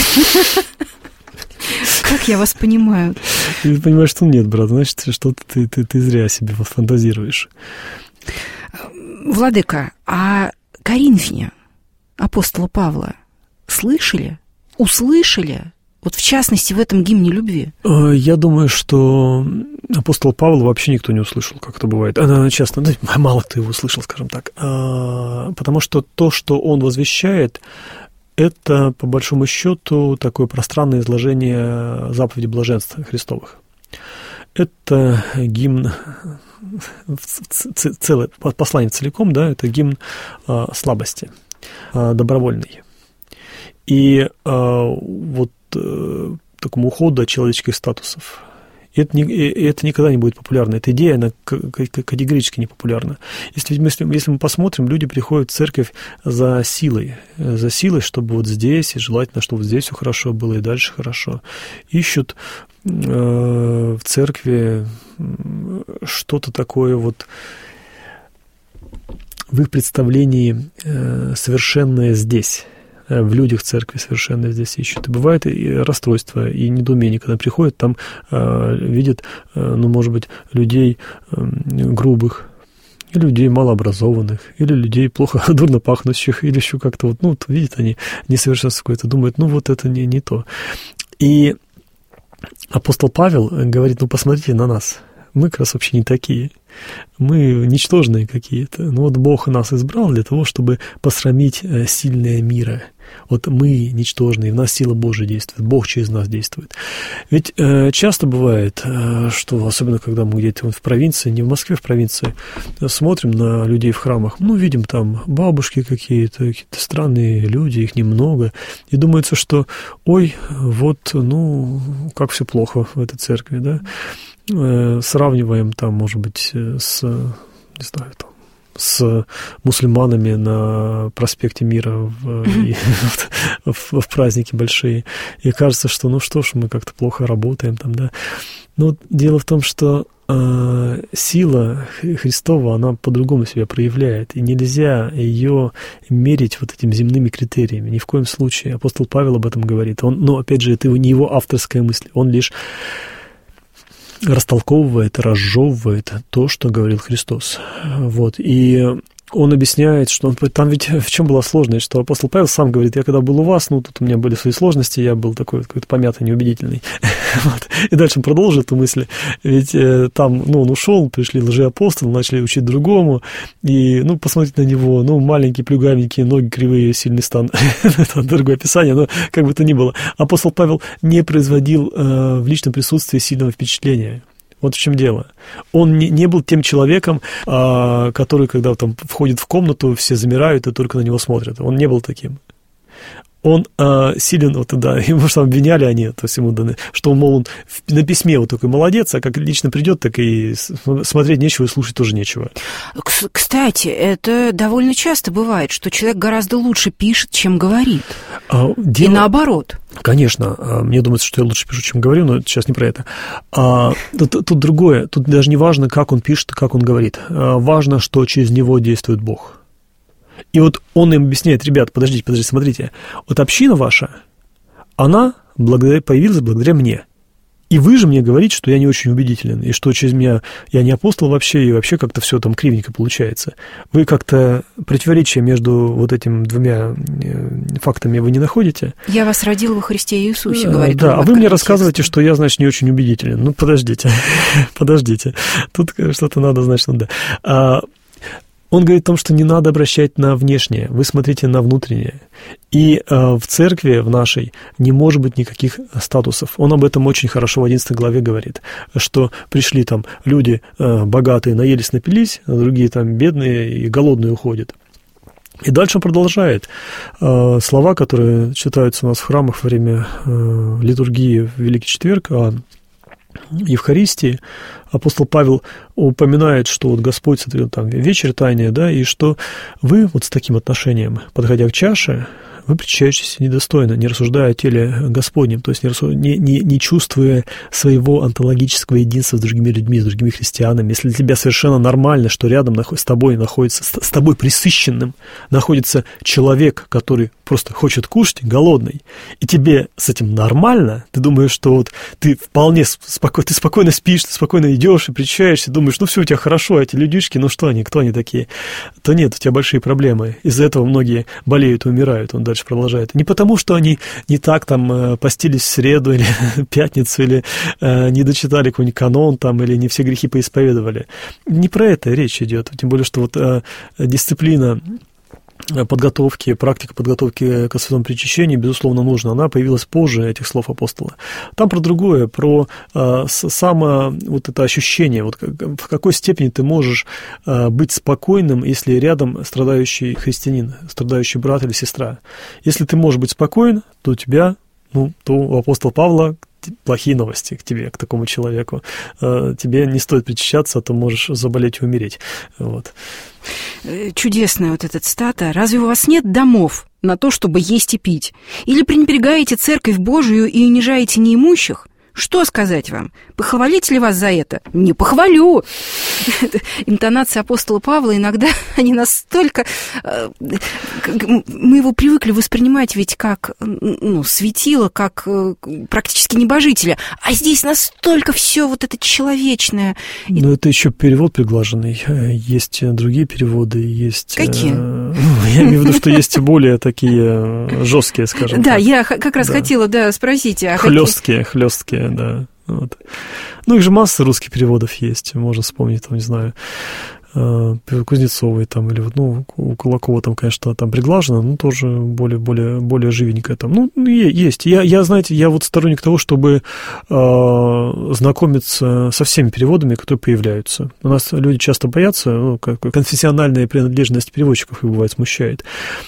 Как я вас понимаю? Ты понимаешь, что нет, брат, значит, что-то ты зря себе фантазируешь. Владыка, а Коринфяне апостола Павла слышали, услышали, вот в частности в этом гимне любви? Я думаю, что апостола Павла вообще никто не услышал, как это бывает. Часто, мало кто его услышал, скажем так. Потому что то, что он возвещает, это, по большому счету, такое пространное изложение заповеди блаженства Христовых. Это гимн, целое послание целиком, да, это гимн слабости, добровольный. И вот такому уходу от человеческих статусов. Это никогда не будет популярно. Эта идея, она категорически не популярна. Если мы посмотрим, люди приходят в церковь за силой, чтобы вот здесь, и желательно, чтобы вот здесь все хорошо было, и дальше хорошо. Ищут в церкви что-то такое вот в их представлении совершенное здесь. В людях церкви совершенно здесь ищут. И бывает и расстройство, и недоумение, когда приходят, там видят, может быть, людей грубых, или людей малообразованных, или людей плохо, дурно пахнущих, или еще как-то видят они несовершенство какое-то, думают, это не то. И апостол Павел говорит, посмотрите на нас. Мы как раз вообще не такие. Мы ничтожные какие-то. Бог нас избрал для того, чтобы посрамить сильное мира. Вот мы ничтожные, в нас сила Божия действует, Бог через нас действует. Ведь часто бывает, что, особенно когда мы где-то в провинции, не в Москве, в провинции, смотрим на людей в храмах, видим там бабушки какие-то странные люди, их немного, и думается, что, как все плохо в этой церкви, да? Сравниваем там, может быть, с мусульманами на проспекте Мира в праздники большие. И кажется, что мы как-то плохо работаем там, да. Но дело в том, что сила Христова, она по-другому себя проявляет, и нельзя ее мерить вот этими земными критериями, ни в коем случае. Апостол Павел об этом говорит. Но, опять же, это не его авторская мысль, он лишь растолковывает, разжевывает то, что говорил Христос. Вот. И он объясняет, что там ведь в чем была сложность, что апостол Павел сам говорит, я когда был у вас, тут у меня были свои сложности, я был такой какой-то помятый, неубедительный. Вот. И дальше он продолжил эту мысль, ведь там, он ушел, пришли лжеапостолы, начали учить другому, и, посмотрите на него, маленький, плюгавенький, ноги кривые, сильный стан. Это другое описание, но как бы то ни было. Апостол Павел не производил в личном присутствии сильного впечатления. Вот в чем дело. Он не был тем человеком, который, когда там входит в комнату, все замирают и только на него смотрят. Он не был таким. Он силен, его что обвиняли они, то есть ему даны, что, мол, он на письме такой молодец, а как лично придет, так и смотреть нечего и слушать тоже нечего. Кстати, это довольно часто бывает, что человек гораздо лучше пишет, чем говорит. И наоборот. Конечно, мне думается, что я лучше пишу, чем говорю, но сейчас не про это. Тут другое, тут даже не важно, как он пишет, как он говорит. Важно, что через него действует Бог. И вот он им объясняет, ребят, подождите, смотрите, вот община ваша, она появилась благодаря мне. И вы же мне говорите, что я не очень убедителен, и что через меня я не апостол вообще, и вообще как-то все там кривенько получается. Вы как-то противоречие между вот этими двумя фактами вы не находите? Я вас родил во Христе Иисусе, говорит. Да, а вы мне рассказываете, что я, значит, не очень убедителен. Ну, подождите, тут что-то надо, значит, да. Он говорит о том, что не надо обращать на внешнее, вы смотрите на внутреннее. И в церкви, в нашей, не может быть никаких статусов. Он об этом очень хорошо в 11 главе говорит, что пришли там люди богатые, наелись, напились, а другие там бедные и голодные уходят. И дальше он продолжает. Слова, которые читаются у нас в храмах во время литургии в Великий Четверг, Евхаристии, апостол Павел упоминает, что вот Господь сотворил там вечеря тайная, да, и что вы вот с таким отношением, подходя к чаше, вы причащаетесь недостойно, не рассуждая о теле Господнем, то есть не чувствуя своего онтологического единства с другими людьми, с другими христианами. Если для тебя совершенно нормально, что рядом с тобой находится, с тобой присыщенным находится человек, который просто хочет кушать, голодный, и тебе с этим нормально, ты думаешь, что вот ты вполне спокойно, ты спокойно спишь, ты спокойно идешь и причащаешься, думаешь, ну все у тебя хорошо, эти людишки, ну что они, кто они такие? То нет, у тебя большие проблемы. Из-за этого многие болеют и умирают. Он дальше продолжает. Не потому, что они не так там постились в среду или пятницу, или не дочитали какой-нибудь канон там, или не все грехи поисповедовали. Не про это речь идет. Тем более, что вот дисциплина подготовки, практика подготовки к святому причащению, безусловно, нужна. Она появилась позже этих слов апостола. Там про другое, про само вот это ощущение, вот в какой степени ты можешь быть спокойным, если рядом страдающий христианин, страдающий брат или сестра. Если ты можешь быть спокоен, то у тебя, то у апостола Павла плохие новости к тебе, к такому человеку. Тебе не стоит причащаться, а то можешь заболеть и умереть. Вот. Чудесная вот эта цитата. «Разве у вас нет домов на то, чтобы есть и пить? Или пренебрегаете церковь Божию и унижаете неимущих? Что сказать вам? Похвалить ли вас за это? Не похвалю!» Интонации апостола Павла иногда, они настолько... Мы его привыкли воспринимать ведь как светило, как практически небожителя. А здесь настолько все вот это человечное. Но это еще перевод приглаженный. Есть другие переводы, есть... Какие? Я имею в виду, что есть более такие жесткие, скажем так. Да, я как раз хотела спросить. Хлесткие, да. Вот. Их же масса русских переводов есть. Можно вспомнить, там, не знаю, Кузнецовой там, или у Кулакова там, конечно, там приглажено, но тоже более живенькое там. Есть. Я, знаете, я вот сторонник того, чтобы знакомиться со всеми переводами, которые появляются. У нас люди часто боятся, конфессиональная принадлежность переводчиков их бывает смущает.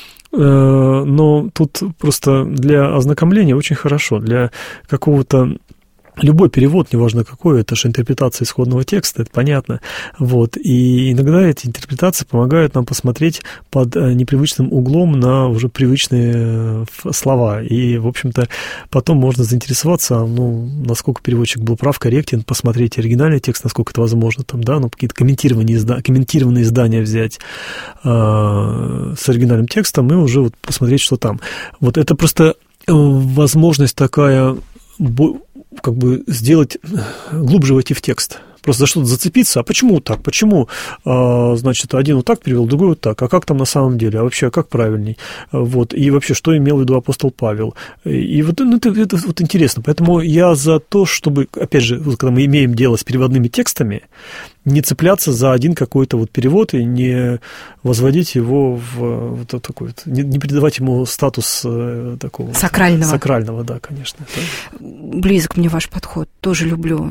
Но тут просто для ознакомления очень хорошо, для какого-то... Любой перевод, неважно какой, это же интерпретация исходного текста, это понятно. Вот. И иногда эти интерпретации помогают нам посмотреть под непривычным углом на уже привычные слова. И, в общем-то, потом можно заинтересоваться, насколько переводчик был прав, корректен, посмотреть оригинальный текст, насколько это возможно, там, да, какие-то комментированные издания взять с оригинальным текстом и уже вот посмотреть, что там. Вот это просто возможность такая... сделать, глубже войти в текст. Просто за что-то зацепиться. А почему так? Почему, значит, один вот так перевел, другой вот так? А как там на самом деле? А вообще, как правильней? Вот. И вообще, что имел в виду апостол Павел? И вот это вот интересно. Поэтому я за то, чтобы, опять же, когда мы имеем дело с переводными текстами, не цепляться за один какой-то вот перевод и не возводить его в вот такой вот, не придавать ему статус такого... Сакрального, да, конечно. Близок мне ваш подход, тоже люблю.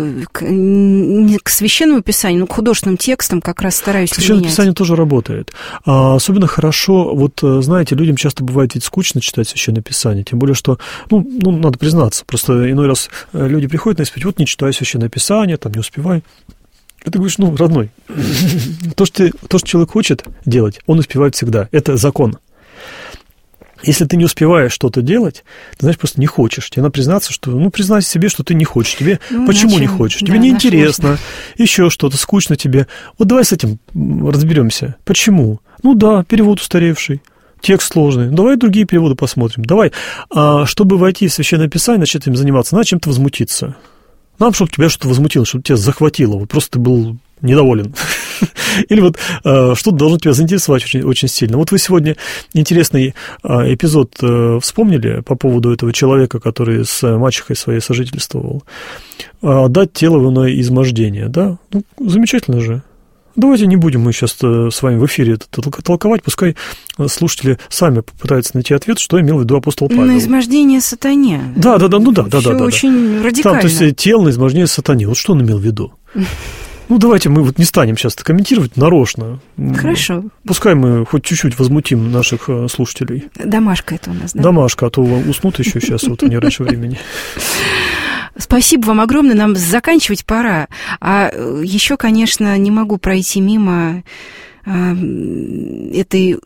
К священному писанию, к художественным текстам как раз стараюсь применять. Священное писание тоже работает. Особенно хорошо, вот, знаете, людям часто бывает ведь скучно читать священное писание, тем более, что, надо признаться, просто иной раз люди приходят на исповедь, вот не читаю священное писание, там, не успеваю. И ты говоришь, родной, то, что человек хочет делать, он успевает всегда. Это закон. Если ты не успеваешь что-то делать, ты, знаешь, просто не хочешь. Тебе надо признаться, что, признайся себе, что ты не хочешь. Тебе почему не хочешь? Тебе неинтересно, еще что-то, скучно тебе. Вот давай с этим разберемся. Почему? Перевод устаревший. Текст сложный. Давай другие переводы посмотрим. Давай, чтобы войти в Священное Писание, начать им заниматься, надо чем-то возмутиться. Нам, чтобы тебя что-то возмутило, чтобы тебя захватило, вот просто ты был недоволен. Или вот что-то должно тебя заинтересовать очень, очень сильно. Вот вы сегодня интересный эпизод вспомнили по поводу этого человека, который с мачехой своей сожительствовал. Отдать тело в иное измождение, да? Ну, замечательно же. Давайте не будем мы сейчас с вами в эфире это толковать, пускай слушатели сами попытаются найти ответ, что имел в виду апостол Павел. На измождение сатане. Да. Все очень радикально. Там, то есть тело на измождение сатане. Вот что он имел в виду? Ну, давайте мы вот не станем сейчас это комментировать нарочно. Хорошо. Пускай мы хоть чуть-чуть возмутим наших слушателей. Домашка это у нас, да? Домашка, а то уснут еще сейчас, вот не раньше времени. Спасибо вам огромное, нам заканчивать пора. А еще, конечно, не могу пройти мимо этой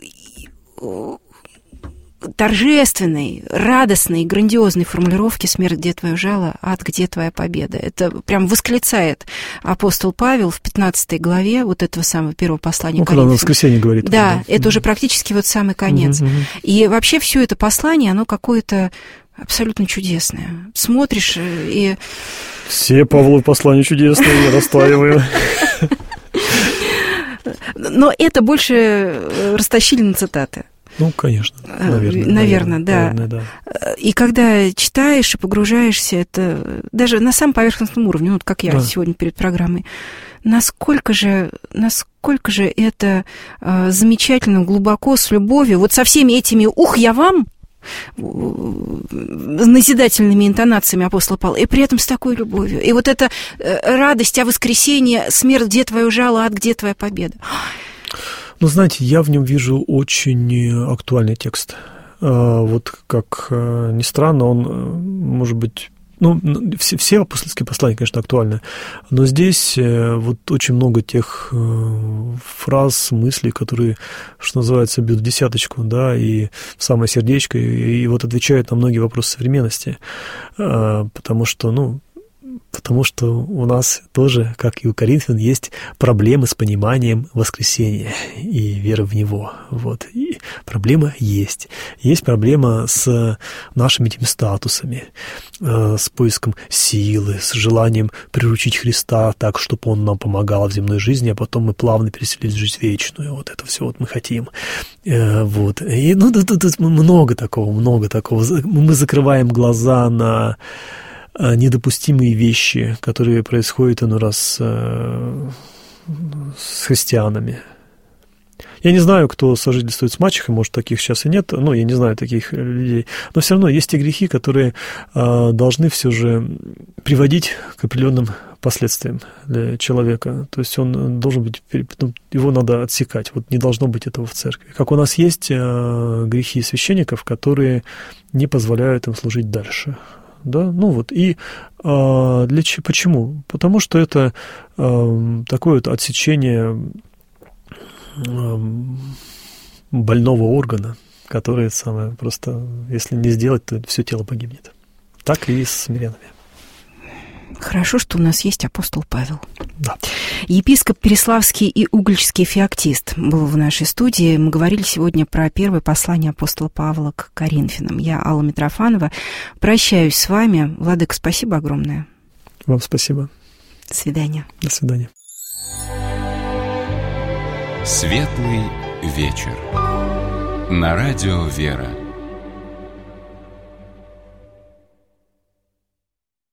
торжественной, радостной, грандиозной формулировки «Смерть, где твое жало, ад, где твоя победа». Это прям восклицает апостол Павел в 15 главе вот этого самого первого послания Коринфянам. Когда на воскресенье говорит. Да, это уже практически вот самый конец. И вообще все это послание, оно какое-то абсолютно чудесное. Смотришь и... Все Павловы послания чудесные, я растаиваю. Но это больше растащили на цитаты. Ну, конечно, наверное, да. И когда читаешь и погружаешься, это даже на самом поверхностном уровне, ну, вот как я сегодня перед программой, насколько же это замечательно, глубоко, с любовью, вот со всеми этими «ух, я вам», назидательными интонациями апостола Павла, и при этом с такой любовью. И вот эта радость о воскресении, смерть, где твое жало, ад, где твоя победа. Ну, знаете, я в нем вижу очень актуальный текст. Вот как ни странно, он, может быть, ну, все апостольские послания, конечно, актуальны, но здесь вот очень много тех фраз, мыслей, которые, что называется, бьют в десяточку, да, и в самое сердечко, и вот отвечают на многие вопросы современности, потому что у нас тоже, как и у коринфян, есть проблемы с пониманием воскресения и веры в него. Вот. И проблема есть. Есть проблема с нашими этими статусами, с поиском силы, с желанием приручить Христа так, чтобы Он нам помогал в земной жизни, а потом мы плавно переселились в жизнь вечную. Вот это все вот мы хотим. Вот. И тут много такого. Мы закрываем глаза на недопустимые вещи, которые происходят иной раз с христианами. Я не знаю, кто сожительствует с мачехой, может, таких сейчас и нет, ну, я не знаю таких людей, но все равно есть те грехи, которые должны все же приводить к определенным последствиям для человека. То есть он должен быть, его надо отсекать, вот не должно быть этого в церкви. Как у нас есть грехи священников, которые не позволяют им служить дальше. Да, ну вот, и почему? Потому что это такое вот отсечение больного органа, который самое просто, если не сделать, то все тело погибнет. Так и с смиренными. Хорошо, что у нас есть апостол Павел. Да. Епископ Переславский и Угольский феоктист был в нашей студии. Мы говорили сегодня про первое послание апостола Павла к Коринфянам. Я Алла Митрофанова. Прощаюсь с вами. Владыка, спасибо огромное. Вам спасибо. До свидания. До свидания. Светлый вечер. На радио «Вера».